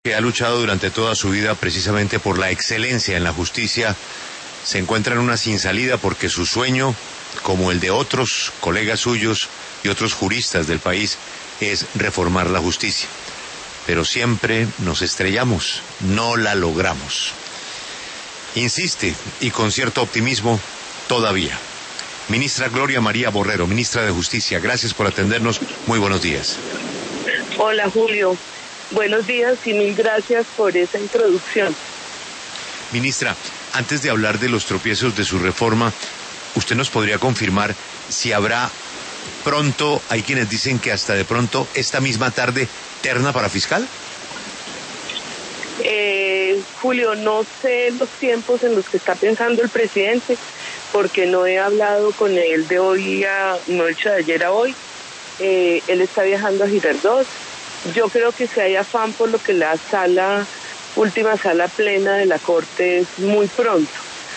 que ha luchado durante toda su vida precisamente por la excelencia en la justicia, se encuentra en una sin salida porque su sueño, como el de otros colegas suyos y otros juristas del país, es reformar la justicia. Pero siempre nos estrellamos, no la logramos. Insiste, y con cierto optimismo, todavía. Ministra Gloria María Borrero, ministra de Justicia, gracias por atendernos. Muy buenos días. Hola, Julio. Buenos días y mil gracias por esa introducción. Ministra, antes de hablar de los tropiezos de su reforma, ¿usted nos podría confirmar si habrá pronto, hay quienes dicen que hasta de pronto, esta misma tarde, terna para fiscal? Julio, no sé los tiempos en los que está pensando el presidente, porque no he hablado con él de hoy no he hecho de ayer a hoy. Él está viajando a Girardot. Yo creo que si hay afán por lo que la última sala plena de la Corte es muy pronto.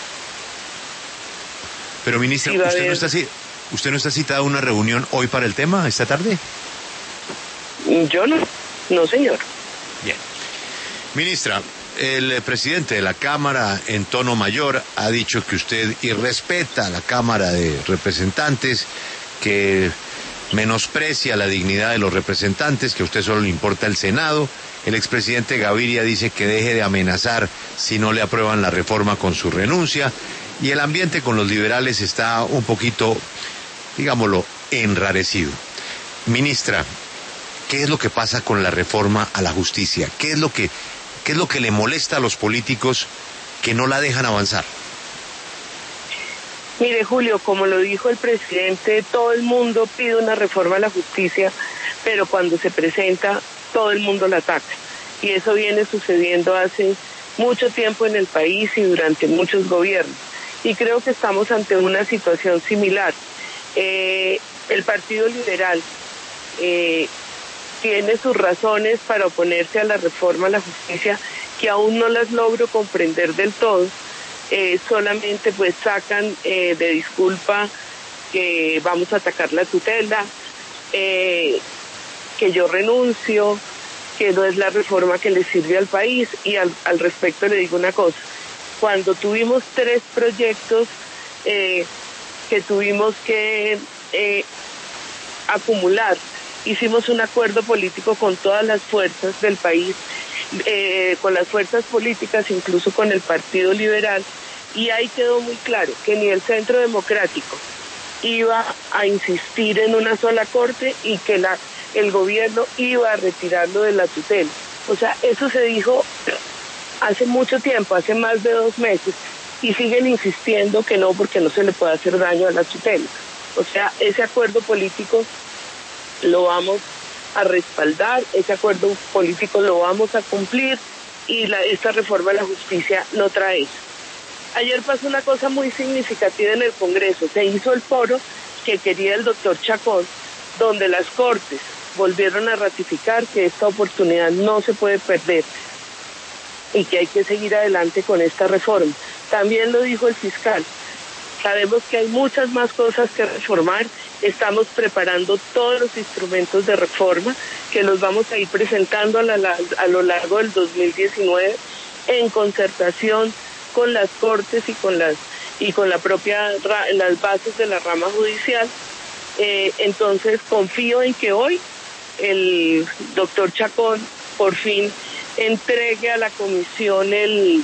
Pero, ministra, ¿usted no está citada a una reunión hoy para el tema, esta tarde? Yo no, señor. Bien. Ministra, el presidente de la Cámara, en tono mayor, ha dicho que usted irrespeta a la Cámara de Representantes, que menosprecia la dignidad de los representantes, que a usted solo le importa el Senado. El expresidente Gaviria dice que deje de amenazar si no le aprueban la reforma con su renuncia, y el ambiente con los liberales está un poquito, digámoslo, enrarecido. Ministra, ¿qué es lo que pasa con la reforma a la justicia? ¿Qué es lo que le molesta a los políticos que no la dejan avanzar? Mire, Julio, como lo dijo el presidente, todo el mundo pide una reforma a la justicia, pero cuando se presenta, todo el mundo la ataca. Y eso viene sucediendo hace mucho tiempo en el país y durante muchos gobiernos. Y creo que estamos ante una situación similar. El Partido Liberal tiene sus razones para oponerse a la reforma a la justicia, que aún no las logro comprender del todo. Solamente pues sacan de disculpa que vamos a atacar la tutela, que yo renuncio, que no es la reforma que le sirve al país. Y al respecto le digo una cosa: cuando tuvimos 3 proyectos que tuvimos que acumular, hicimos un acuerdo político con todas las fuerzas del país, con las fuerzas políticas, incluso con el Partido Liberal, y ahí quedó muy claro que ni el Centro Democrático iba a insistir en una sola corte y que el gobierno iba a retirarlo de la tutela. O sea, eso se dijo hace mucho tiempo, hace más de 2 meses, y siguen insistiendo que no, porque no se le puede hacer daño a la tutela. O sea, ese acuerdo político lo vamos a respaldar, ese acuerdo político lo vamos a cumplir, y esta reforma a la justicia no trae eso. Ayer pasó una cosa muy significativa en el Congreso. Se hizo el foro que quería el doctor Chacón, donde las Cortes volvieron a ratificar que esta oportunidad no se puede perder y que hay que seguir adelante con esta reforma. También lo dijo el fiscal. Sabemos que hay muchas más cosas que reformar. Estamos preparando todos los instrumentos de reforma que los vamos a ir presentando a lo largo del 2019 en concertación con las Cortes y con las bases de la rama judicial. Entonces confío en que hoy el doctor Chacón por fin entregue a la comisión el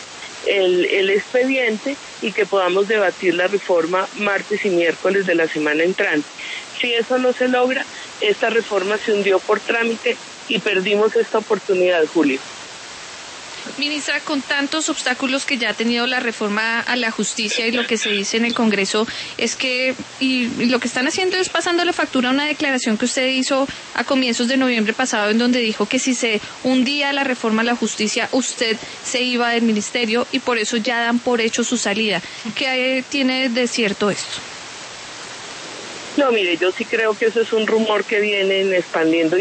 expediente y que podamos debatir la reforma martes y miércoles de la semana entrante. Si eso no se logra, esta reforma se hundió por trámite y perdimos esta oportunidad, Julio. Ministra, con tantos obstáculos que ya ha tenido la reforma a la justicia y lo que se dice en el Congreso es que, y lo que están haciendo es pasando la factura a una declaración que usted hizo a comienzos de noviembre pasado, en donde dijo que si se hundía la reforma a la justicia, usted se iba del ministerio, y por eso ya dan por hecho su salida. ¿Qué tiene de cierto esto? No, mire, yo sí creo que eso es un rumor que vienen expandiendo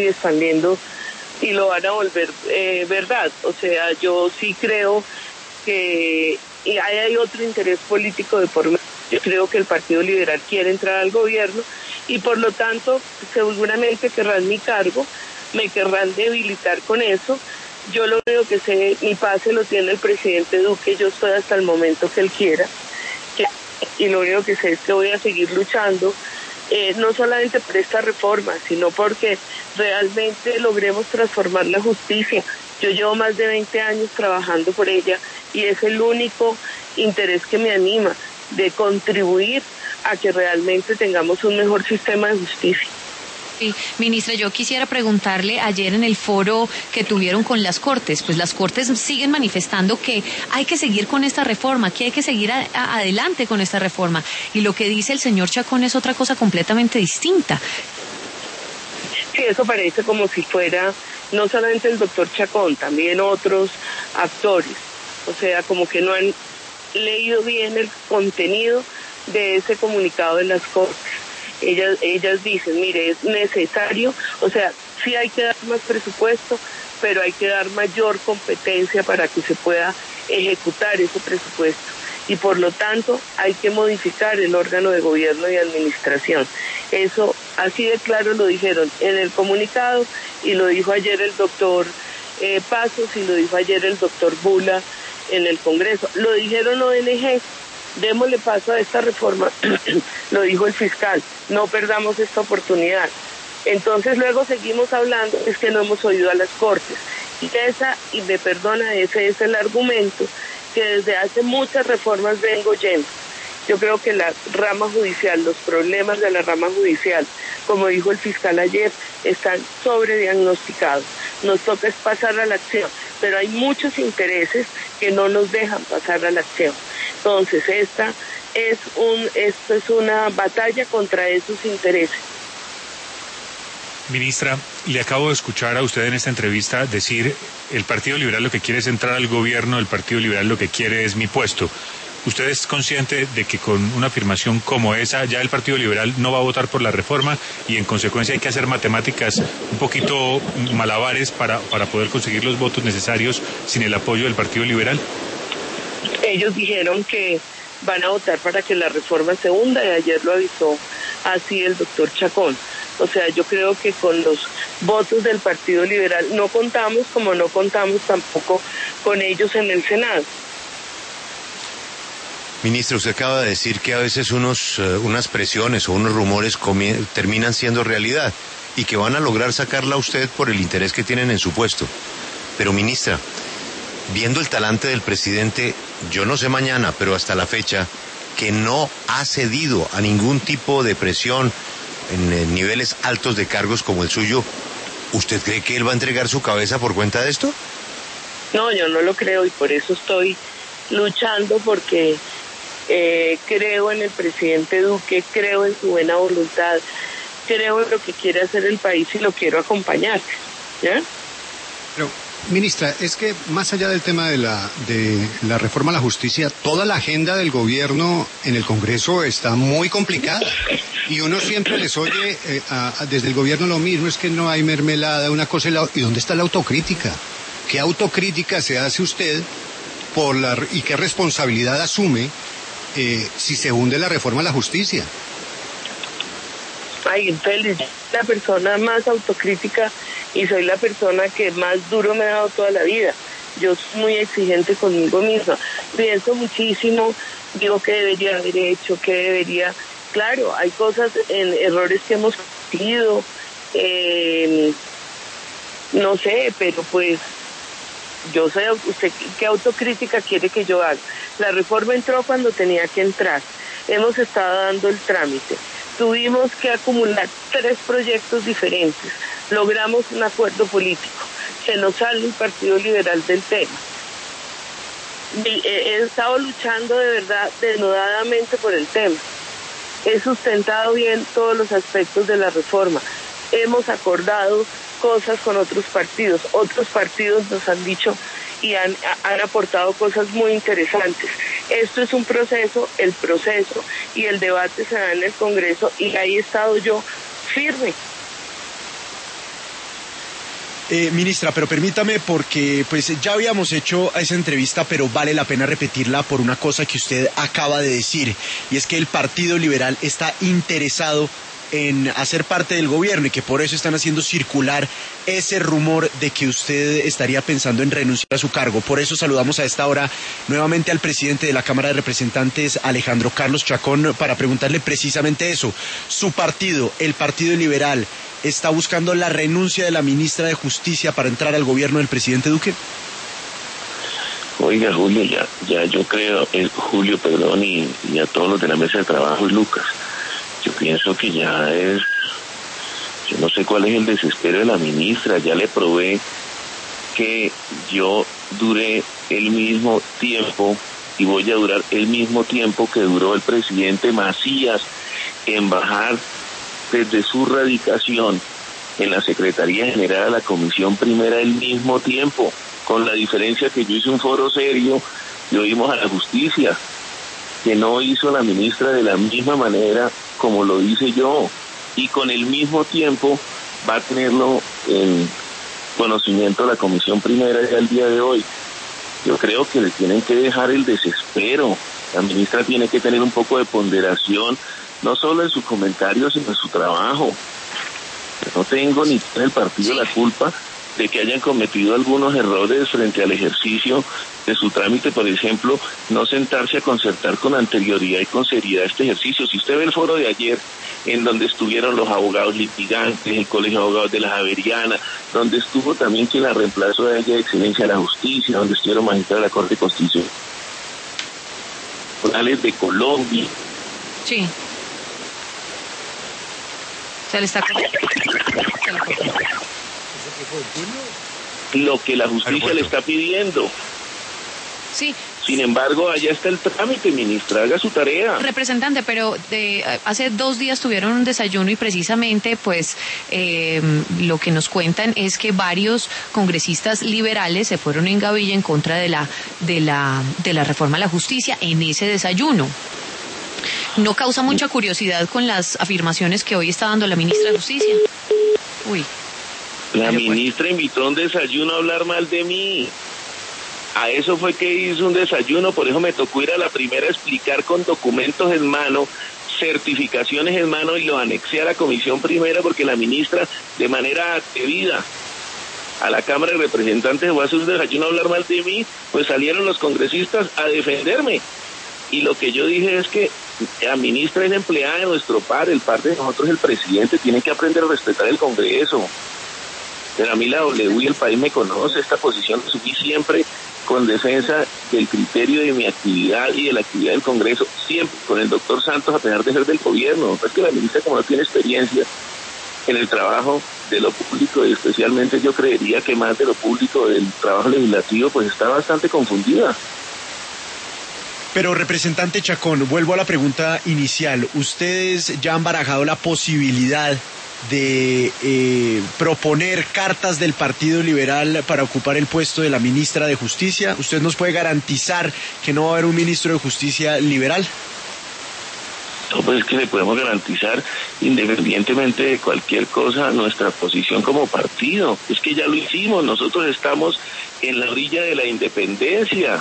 y lo van a volver verdad. O sea, yo sí creo que hay otro interés político de por medio. Yo creo que el Partido Liberal quiere entrar al gobierno y por lo tanto seguramente querrán mi cargo, me querrán debilitar con eso, Yo lo único que sé, mi pase lo tiene el presidente Duque, yo estoy hasta el momento que él quiera, y lo único que sé es que voy a seguir luchando, no solamente por esta reforma, sino porque realmente logremos transformar la justicia. Yo llevo más de 20 años trabajando por ella y es el único interés que me anima, de contribuir a que realmente tengamos un mejor sistema de justicia. Sí, ministra, yo quisiera preguntarle, ayer en el foro que tuvieron con las Cortes, pues las Cortes siguen manifestando que hay que seguir con esta reforma, que hay que seguir adelante con esta reforma, y lo que dice el señor Chacón es otra cosa completamente distinta. Sí, eso parece como si fuera no solamente el doctor Chacón, también otros actores, o sea, como que no han leído bien el contenido de ese comunicado de las Cortes. Ellas dicen, mire, es necesario, o sea, sí hay que dar más presupuesto, pero hay que dar mayor competencia para que se pueda ejecutar ese presupuesto. Y por lo tanto hay que modificar el órgano de gobierno y administración. Eso así de claro lo dijeron en el comunicado y lo dijo ayer el doctor Pasos y lo dijo ayer el doctor Bula en el Congreso. Lo dijeron ONG. Démosle paso a esta reforma, lo dijo el fiscal, no perdamos esta oportunidad. Entonces luego seguimos hablando, es que no hemos oído a las Cortes. Y me perdona, ese es el argumento que desde hace muchas reformas vengo oyendo. Yo creo que la rama judicial, los problemas de la rama judicial, como dijo el fiscal ayer, están sobrediagnosticados. Nos toca es pasar a la acción, pero hay muchos intereses que no nos dejan pasar a la acción. Entonces, esto es una batalla contra esos intereses. Ministra, le acabo de escuchar a usted en esta entrevista decir, el Partido Liberal lo que quiere es entrar al gobierno, el Partido Liberal lo que quiere es mi puesto. ¿Usted es consciente de que con una afirmación como esa ya el Partido Liberal no va a votar por la reforma y en consecuencia hay que hacer matemáticas un poquito malabares para poder conseguir los votos necesarios sin el apoyo del Partido Liberal? Ellos dijeron que van a votar para que la reforma se hunda y ayer lo avisó así el doctor Chacón. O sea, yo creo que con los votos del Partido Liberal no contamos, como no contamos tampoco con ellos en el Senado. Ministro, usted acaba de decir que a veces unas presiones o unos rumores terminan siendo realidad y que van a lograr sacarla a usted por el interés que tienen en su puesto. Pero, ministra, viendo el talante del presidente, yo no sé mañana, pero hasta la fecha, que no ha cedido a ningún tipo de presión en niveles altos de cargos como el suyo, ¿usted cree que él va a entregar su cabeza por cuenta de esto? No, yo no lo creo y por eso estoy luchando porque creo en el presidente Duque, creo en su buena voluntad, creo en lo que quiere hacer el país y lo quiero acompañar. ¿Ya? Pero, ministra, es que más allá del tema de la reforma a la justicia, toda la agenda del gobierno en el Congreso está muy complicada y uno siempre les oye desde el gobierno lo mismo, es que no hay mermelada, una cosa ¿y dónde está la autocrítica? ¿Qué autocrítica se hace usted y qué responsabilidad asume si se hunde la reforma a la justicia? Ay, feliz, la persona más autocrítica y soy la persona que más duro me ha dado toda la vida. Yo soy muy exigente conmigo misma. Pienso muchísimo, digo qué debería haber hecho, qué debería... Claro, hay cosas, errores que hemos cometido, no sé, pero pues yo sé, usted qué autocrítica quiere que yo haga. La reforma entró cuando tenía que entrar. Hemos estado dando el trámite. Tuvimos que acumular 3 proyectos diferentes. Logramos un acuerdo político. Se nos sale el Partido Liberal del tema. He estado luchando de verdad denodadamente por el tema. He sustentado bien todos los aspectos de la reforma. Hemos acordado cosas con otros partidos. Otros partidos nos han dicho y han aportado cosas muy interesantes. Esto es un proceso, el proceso y el debate se da en el Congreso y ahí he estado yo firme. Ministra, pero permítame porque pues ya habíamos hecho esa entrevista, pero vale la pena repetirla por una cosa que usted acaba de decir, y es que el Partido Liberal está interesado en hacer parte del gobierno y que por eso están haciendo circular ese rumor de que usted estaría pensando en renunciar a su cargo. Por eso saludamos a esta hora nuevamente al presidente de la Cámara de Representantes, Alejandro Carlos Chacón, para preguntarle precisamente eso. Su partido, el Partido Liberal, ¿está buscando la renuncia de la ministra de Justicia para entrar al gobierno del presidente Duque? Oiga, Julio, ya yo creo, Julio, perdón, y a todos los de la mesa de trabajo y Lucas, yo pienso que yo no sé cuál es el desespero de la ministra, ya le probé que yo duré el mismo tiempo y voy a durar el mismo tiempo que duró el presidente Macías en bajar desde su radicación en la Secretaría General a la Comisión Primera el mismo tiempo, con la diferencia que yo hice un foro serio y oímos a la justicia, que no hizo la ministra de la misma manera como lo hice yo, y con el mismo tiempo va a tenerlo en conocimiento la Comisión Primera ya el día de hoy. Yo creo que le tienen que dejar el desespero. La ministra tiene que tener un poco de ponderación, no solo en sus comentarios, sino en su trabajo. Yo no tengo ni en el partido la culpa de que hayan cometido algunos errores frente al ejercicio de su trámite, por ejemplo, no sentarse a concertar con anterioridad y con seriedad este ejercicio. Si usted ve el foro de ayer, en donde estuvieron los abogados litigantes, el Colegio de Abogados de la Javeriana, donde estuvo también quien la reemplazó de ella de Excelencia de la Justicia, donde estuvieron magistrados de la Corte Constitucional de Colombia. Sí. Se le está... Lo que la justicia le está pidiendo. Sí. Sin embargo, allá está el trámite, ministra, haga su tarea. Representante, pero hace 2 días tuvieron un desayuno y precisamente pues lo que nos cuentan es que varios congresistas liberales se fueron en gavilla en contra de la reforma a la justicia en ese desayuno. ¿No causa mucha curiosidad con las afirmaciones que hoy está dando la ministra de Justicia? Uy. La ministra invitó a un desayuno a hablar mal de mí. A eso fue que hizo un desayuno, por eso me tocó ir a la primera a explicar con documentos en mano, certificaciones en mano, y lo anexé a la Comisión Primera porque la ministra, de manera atrevida, a la Cámara de Representantes fue a hacer un desayuno a hablar mal de mí, pues salieron los congresistas a defenderme. Y lo que yo dije es que la ministra es empleada de nuestro par, el par de nosotros, el presidente, tiene que aprender a respetar el Congreso. Pero a mí la W y el país me conoce, esta posición la subí siempre con defensa del criterio de mi actividad y de la actividad del Congreso, siempre con el doctor Santos, a pesar de ser del gobierno. Es que la ministra, como no tiene experiencia en el trabajo de lo público, y especialmente yo creería que más de lo público del trabajo legislativo, pues está bastante confundida. Pero, representante Chacón, vuelvo a la pregunta inicial. ¿Ustedes ya han barajado la posibilidad de proponer cartas del Partido Liberal para ocupar el puesto de la ministra de Justicia? ¿Usted nos puede garantizar que no va a haber un ministro de Justicia liberal? No, pues es que le podemos garantizar, independientemente de cualquier cosa, nuestra posición como partido. Es que ya lo hicimos, nosotros estamos en la orilla de la independencia,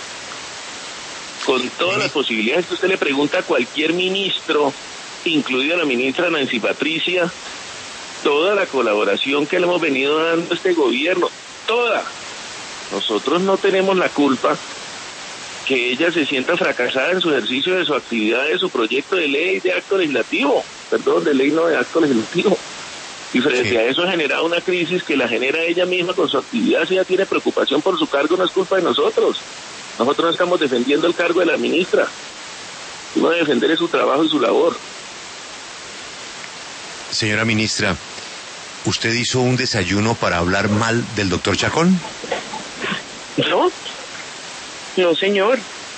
con todas las posibilidades que usted le pregunta a cualquier ministro, incluida la ministra Nancy Patricia, toda la colaboración que le hemos venido dando a este gobierno, toda. Nosotros no tenemos la culpa que ella se sienta fracasada en su ejercicio de su actividad, de su proyecto de ley de acto legislativo, de ley no de acto legislativo. Y frente a eso ha generado una crisis que la genera ella misma con su actividad. Si ella tiene preocupación por su cargo, no es culpa de nosotros. Nosotros no estamos defendiendo el cargo de la ministra. Uno debe defender su trabajo y su labor. Señora ministra, ¿usted hizo un desayuno para hablar mal del doctor Chacón? No, señor.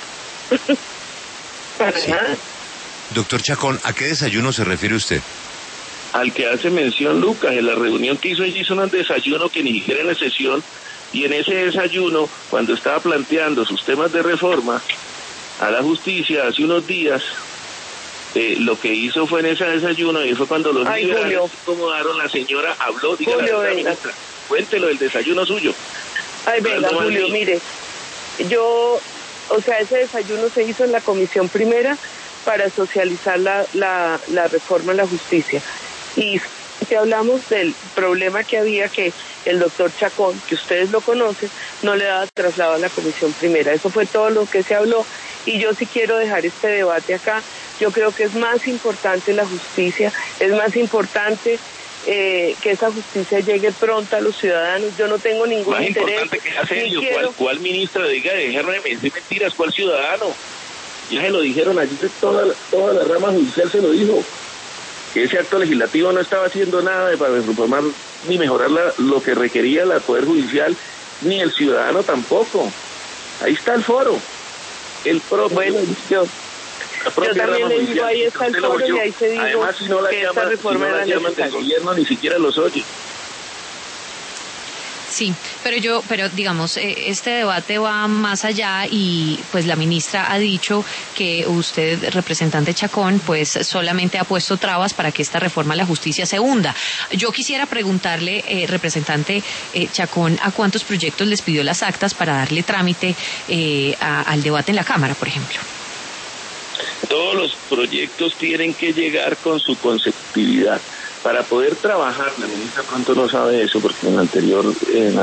Para nada. Doctor Chacón, ¿a qué desayuno se refiere usted? Al que hace mención Lucas, en la reunión que ella hizo un desayuno que ni siquiera en la sesión, y en ese desayuno, cuando estaba planteando sus temas de reforma a la justicia hace unos días, lo que hizo fue en ese desayuno, y fue cuando los liberales se acomodaron, la señora habló, diga Julio, la ministra, cuéntelo del desayuno suyo. Ay, venga, Julio, mire, ese desayuno se hizo en la Comisión Primera para socializar la reforma a la justicia. Y que hablamos del problema que había, que el doctor Chacón, que ustedes lo conocen, no le daba traslado a la comisión primera. Eso fue todo lo que se habló, y yo sí quiero dejar este debate acá. Yo creo que es más importante la justicia, es más importante que esa justicia llegue pronto a los ciudadanos. Yo no tengo ningún más interés. Más importante que hacer, ¿cuál ministra diga dejarme de decir mentiras? ¿Cuál ciudadano? Ya se lo dijeron allí, toda la rama judicial se lo dijo, que ese acto legislativo no estaba haciendo nada para reformar ni mejorar lo que requería el Poder Judicial, ni el ciudadano tampoco. Ahí está el foro. Bueno, yo también le digo, ahí está el foro, y ahí se dijo, además, si no la que llaman, esta reforma era necesaria. El gobierno ni siquiera los oye. Sí, pero digamos, este debate va más allá, y pues la ministra ha dicho que usted, representante Chacón, pues solamente ha puesto trabas para que esta reforma a la justicia se hunda. Yo quisiera preguntarle, representante Chacón, ¿a cuántos proyectos les pidió las actas para darle trámite al debate en la Cámara, por ejemplo? Todos los proyectos tienen que llegar con su consecutividad. Para poder trabajar, la ministra pronto no sabe eso, porque en el anterior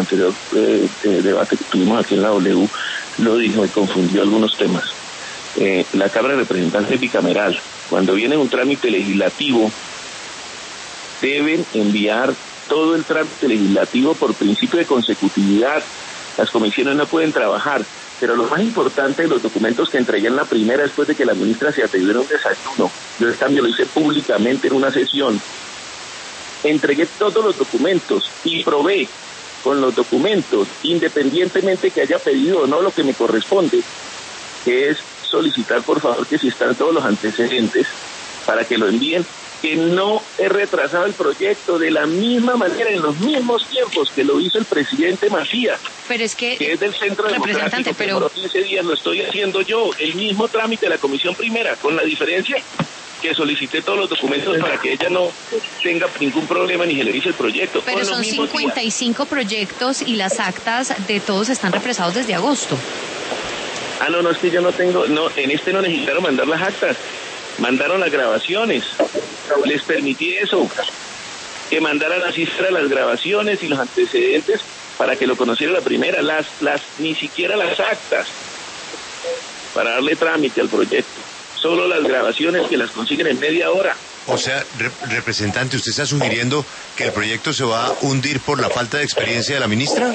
debate que tuvimos aquí en la W lo dijo y confundió algunos temas. La Cámara de Representantes bicameral, cuando viene un trámite legislativo, deben enviar todo el trámite legislativo por principio de consecutividad. Las comisiones no pueden trabajar, pero lo más importante, los documentos que entregué en la primera, después de que la ministra se atendiera un desayuno, yo en cambio lo hice públicamente en una sesión. Entregué todos los documentos y probé con los documentos, independientemente que haya pedido o no lo que me corresponde, que es solicitar por favor que si están todos los antecedentes para que lo envíen, que no he retrasado el proyecto de la misma manera, en los mismos tiempos que lo hizo el presidente Macías. Pero es que es del Centro Democrático, pero por 15 días lo estoy haciendo yo, el mismo trámite de la Comisión Primera, con la diferencia que solicité todos los documentos para que ella no tenga ningún problema ni se le dice el proyecto. Pero son 55 proyectos y las actas de todos están represados desde agosto. No, es que yo no tengo, en este no necesitaron mandar las actas, mandaron las grabaciones, les permití eso, que mandaran así fuera las grabaciones y los antecedentes para que lo conociera la primera, ni siquiera las actas para darle trámite al proyecto. Solo las grabaciones que las consiguen en media hora. O sea, representante, ¿usted está sugiriendo que el proyecto se va a hundir por la falta de experiencia de la ministra?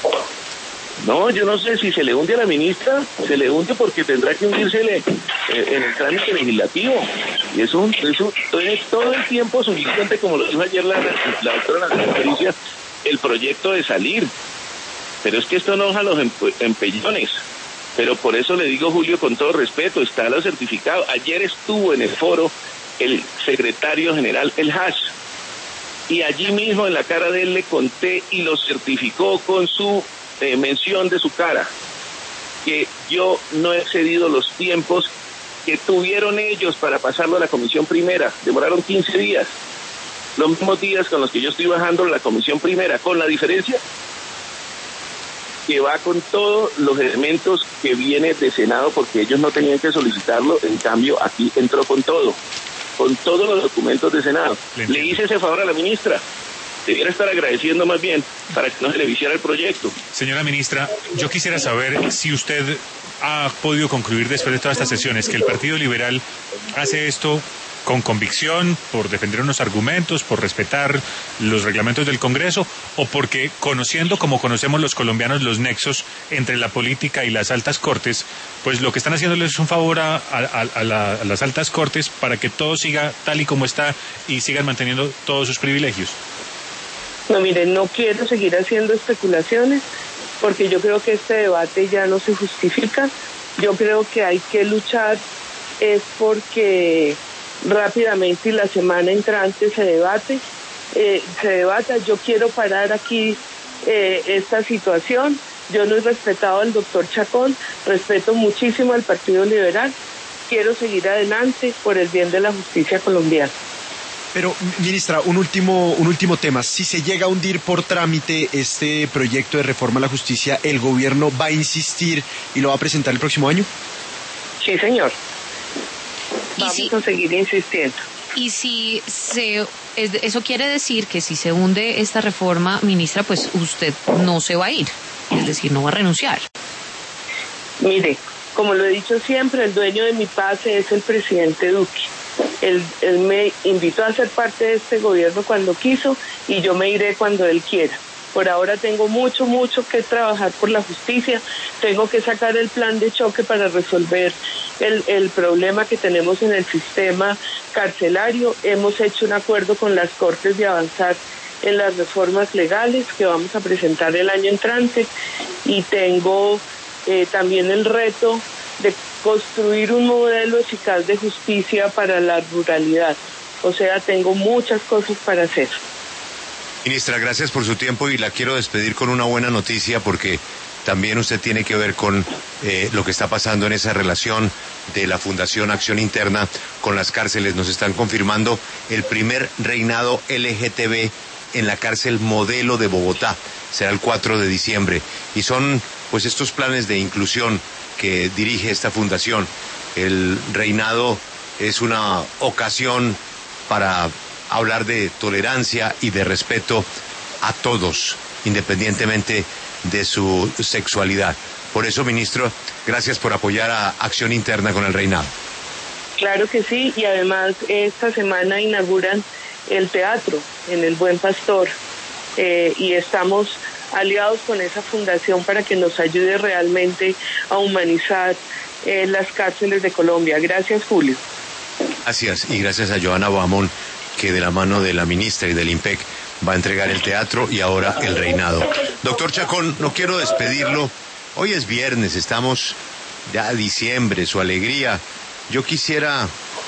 No, yo no sé si se le hunde a la ministra, se le hunde porque tendrá que hundírsele en el trámite legislativo. Y eso es todo el tiempo suficiente, como lo dijo ayer la doctora Patricia, el proyecto de salir. Pero es que esto no enoja a los empellones. Pero por eso le digo, Julio, con todo respeto, está lo certificado. Ayer estuvo en el foro el secretario general, el Hash, y allí mismo en la cara de él le conté y lo certificó con su mención de su cara, que yo no he excedido los tiempos que tuvieron ellos para pasarlo a la Comisión Primera. Demoraron 15 días, los mismos días con los que yo estoy bajando la Comisión Primera, con la diferencia que va con todos los elementos que viene de Senado, porque ellos no tenían que solicitarlo, en cambio aquí entró con todos los documentos de Senado. Le hice ese favor a la ministra, debiera estar agradeciendo más bien para que no se le viciara el proyecto. Señora ministra, yo quisiera saber si usted ha podido concluir después de todas estas sesiones que el Partido Liberal hace esto con convicción, por defender unos argumentos, por respetar los reglamentos del Congreso, o porque conociendo como conocemos los colombianos los nexos entre la política y las altas cortes, pues lo que están haciéndoles es un favor a las altas cortes para que todo siga tal y como está y sigan manteniendo todos sus privilegios. No, miren, no quiero seguir haciendo especulaciones porque yo creo que este debate ya no se justifica. Yo creo que hay que luchar porque rápidamente y la semana entrante se debata. Yo quiero parar aquí esta situación. Yo no he respetado al doctor Chacón, respeto muchísimo al Partido Liberal. Quiero seguir adelante por el bien de la justicia colombiana. Pero, ministra, un último tema. Si se llega a hundir por trámite este proyecto de reforma a la justicia, ¿el gobierno va a insistir y lo va a presentar el próximo año? Sí, señor. vamos a seguir insistiendo. Y si eso quiere decir que si se hunde esta reforma, ministra, pues usted no se va a ir, es decir, no va a renunciar. Mire, como lo he dicho siempre, el dueño de mi pase es el presidente Duque. Él me invitó a ser parte de este gobierno cuando quiso y yo me iré cuando él quiera. Por ahora tengo mucho que trabajar por la justicia. Tengo que sacar el plan de choque para resolver el problema que tenemos en el sistema carcelario. Hemos hecho un acuerdo con las Cortes de avanzar en las reformas legales que vamos a presentar el año entrante y tengo también el reto de construir un modelo eficaz de justicia para la ruralidad. O sea, tengo muchas cosas para hacer. Ministra, gracias por su tiempo y la quiero despedir con una buena noticia porque también usted tiene que ver con lo que está pasando en esa relación de la Fundación Acción Interna con las cárceles. Nos están confirmando el primer reinado LGTB en la cárcel Modelo de Bogotá. Será el 4 de diciembre. Y son pues estos planes de inclusión que dirige esta fundación. El reinado es una ocasión para hablar de tolerancia y de respeto a todos, independientemente de su sexualidad. Por eso, ministro, gracias por apoyar a Acción Interna con el reinado. Claro que sí, y además esta semana inauguran el teatro en el Buen Pastor y estamos aliados con esa fundación para que nos ayude realmente a humanizar las cárceles de Colombia. Gracias, Julio. Gracias, y gracias a Johanna Boamón, que de la mano de la ministra y del IMPEC va a entregar el teatro y ahora el reinado. Doctor Chacón, no quiero despedirlo. Hoy es viernes, estamos ya a diciembre, su alegría. Yo quisiera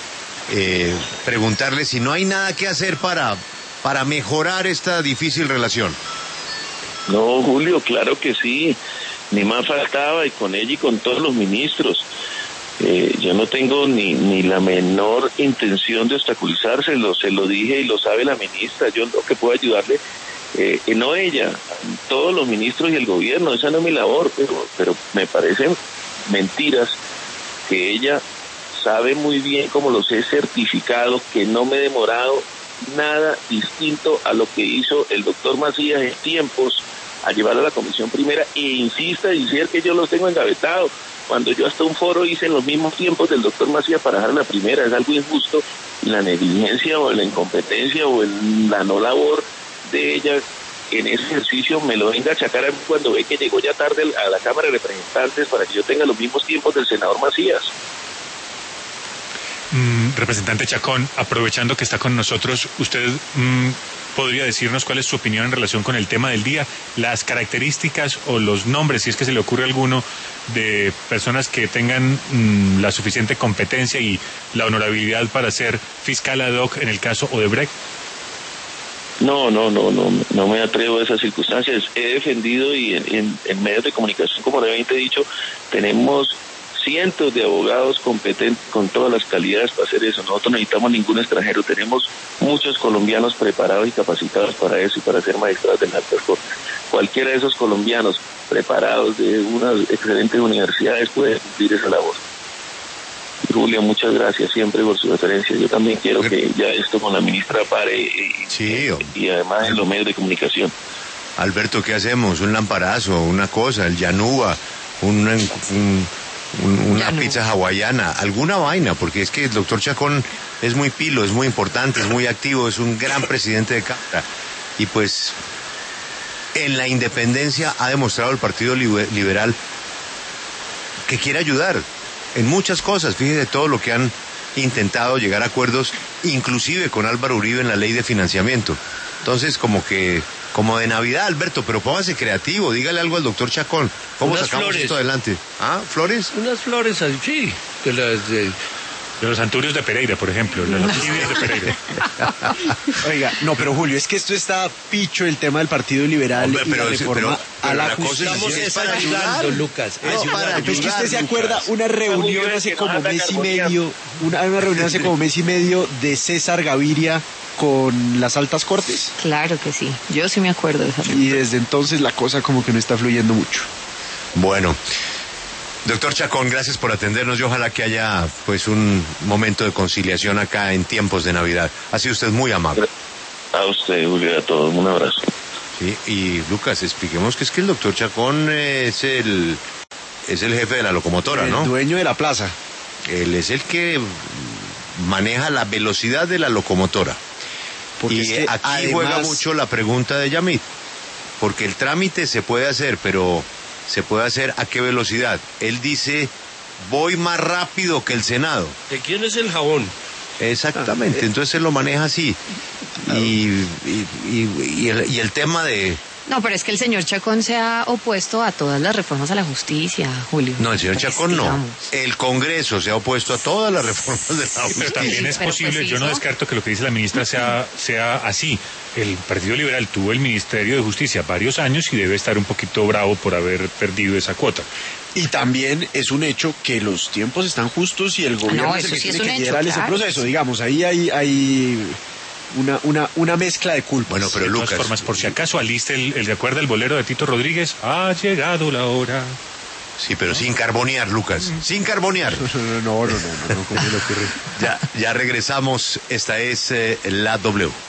preguntarle si no hay nada que hacer para mejorar esta difícil relación. No, Julio, claro que sí. Ni más faltaba, y con ella y con todos los ministros. Yo no tengo ni la menor intención de obstaculizárselo, se lo dije y lo sabe la ministra. Yo lo que puedo ayudarle, no ella, todos los ministros y el gobierno, esa no es mi labor, pero me parecen mentiras que ella sabe muy bien, como los he certificado, que no me he demorado nada distinto a lo que hizo el doctor Macías en tiempos a llevar a la comisión primera e insista en decir que yo los tengo engavetados, cuando yo hasta un foro hice en los mismos tiempos del doctor Macías para dejar la primera. Es algo injusto, y la negligencia o la incompetencia o la no labor de ella en ese ejercicio me lo venga a achacar a mí cuando ve que llegó ya tarde a la Cámara de Representantes para que yo tenga los mismos tiempos del senador Macías. Representante Chacón, aprovechando que está con nosotros, ¿usted podría decirnos cuál es su opinión en relación con el tema del día? Las características o los nombres, si es que se le ocurre alguno, de personas que tengan la suficiente competencia y la honorabilidad para ser fiscal ad hoc en el caso Odebrecht. No me atrevo a esas circunstancias. He defendido y en medios de comunicación, como realmente he dicho, tenemos cientos de abogados competentes con todas las calidades para hacer eso. Nosotros no necesitamos ningún extranjero, tenemos muchos colombianos preparados y capacitados para eso y para ser magistrados de las altas cortes. Cualquiera de esos colombianos preparados de unas excelentes universidades puede cumplir esa labor. Julia, muchas gracias siempre por su referencia. Yo también quiero que ya esto con la ministra pare y además en los medios de comunicación. Alberto, ¿qué hacemos? Un lamparazo, una cosa, el Yanuba, una pizza hawaiana, alguna vaina, porque es que el doctor Chacón es muy pilo, es muy importante, es muy activo, es un gran presidente de Cámara. Y pues en la independencia ha demostrado el Partido Liberal que quiere ayudar en muchas cosas. Fíjese todo lo que han intentado llegar a acuerdos, inclusive con Álvaro Uribe en la ley de financiamiento. Entonces, como de Navidad, Alberto, pero póngase creativo, dígale algo al doctor Chacón. ¿Cómo sacamos esto adelante? ¿Ah, flores? Unas flores, sí, de los Anturios de Pereira, por ejemplo, los Anturios de Pereira. Oiga, no, pero Julio, es que esto está picho, el tema del Partido Liberal. Hombre, y la reforma pero a la la cosa justicia. es para ayudar, Lucas. Es para ayudar, Es que usted se acuerda Lucas. una reunión hace como mes y medio, una reunión hace como mes y medio de César Gaviria con las altas cortes. Claro que sí, yo sí me acuerdo de esa. Y desde entonces la cosa como que no está fluyendo mucho. Bueno, Doctor Chacón, gracias por atendernos y ojalá que haya pues un momento de conciliación acá en tiempos de Navidad. Ha sido usted muy amable. A usted, Julio, a todos, un abrazo. Sí, y Lucas, expliquemos que es que el doctor Chacón es el jefe de la locomotora, ¿no? El dueño de la plaza. Él es el que maneja la velocidad de la locomotora. Porque Y es que aquí además juega mucho la pregunta de Yamit, porque el trámite se puede hacer, pero se puede hacer a qué velocidad. Él dice, voy más rápido que el Senado. ¿De quién es el jabón? Exactamente, entonces él lo maneja así. Y el tema de... No, pero es que el señor Chacón se ha opuesto a todas las reformas a la justicia, Julio. No, el señor Pues, Chacón no. digamos. El Congreso se ha opuesto a todas las reformas de la Pero justicia. también es pero posible, pues yo no hizo. descarto que lo que dice la ministra sea así. El Partido Liberal tuvo el Ministerio de Justicia varios años y debe estar un poquito bravo por haber perdido esa cuota. Y también es un hecho que los tiempos están justos y el gobierno no, es el eso que sí es tiene un que hecho, liderar ese claro. proceso. Digamos, ahí hay una mezcla de culpas. Bueno, pero De todas Lucas, formas, por si acaso aliste el de acuerdo al bolero de Tito Rodríguez, ha llegado la hora. sí, pero sin carbonear, Lucas, sin carbonear. No, ¿cómo se le ocurre? Ya regresamos, esta es la W.